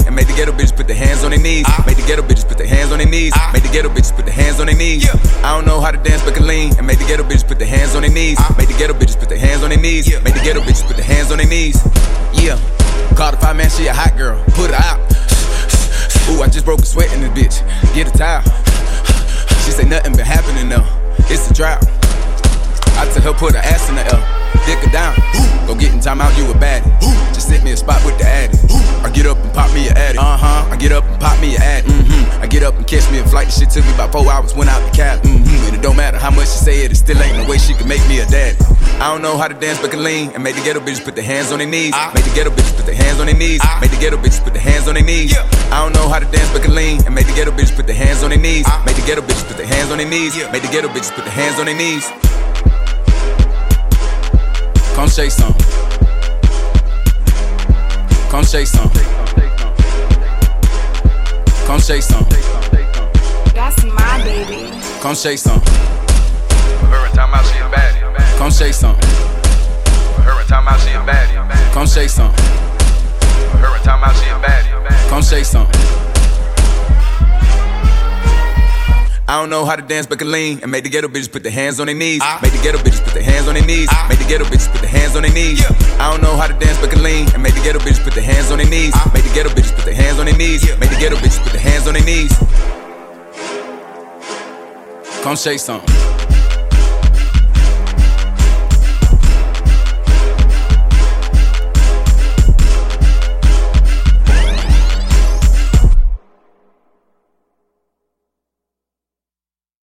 and made the ghetto bitches put their hands on their knees. Made the ghetto bitches put their hands on their knees. Made the ghetto bitches put their hands on their knees. I don't know how to dance but can lean, and made the ghetto bitches put their hands on their knees. Made the ghetto bitches put their hands on their knees. Made the ghetto bitches put their hands on their knees. Yeah, called a 5-man, she a hot girl, put her out. Ooh, I just broke a sweat in this bitch, get a towel. She say nothing been happening though, it's a drought. I tell her put her ass in the air, dick her down. Go get in time out, you a baddie. Just sit me a spot with the addy. I get up and pop me a addy. I get up and pop me a addy. I get up and catch me a flight. This shit took me about 4 hours, went out the cab. And it don't matter how much she say it, it still ain't no way she can make me a daddy. I don't know how to dance but can lean, and make the ghetto bitches put their hands on their knees. Make the ghetto bitches put their hands on their knees. Make the ghetto bitches put their hands on their knees. I don't know how to dance but can lean, and make the ghetto bitches put their hands on their knees. Make the ghetto bitches put their hands on their knees. Make the ghetto bitches put their hands on their knees. Come shake some. Come shake some. Come shake some. That's my baby. Come shake some. Her and time out, she a baddie. Come shake some. Her and time out, she a baddie. Come shake some. Her and time out, she a baddie. Come shake some. I don't know how to dance but can lean, and make the ghetto bitches put their hands on their knees. Make the ghetto bitches put their hands on their knees. Make the ghetto bitches put their hands on their knees. I don't know how to dance but can lean, and make the ghetto bitches put their hands on their knees. Make the ghetto bitches put their hands on their knees. Make the ghetto bitches put their hands on their knees. Come shake some.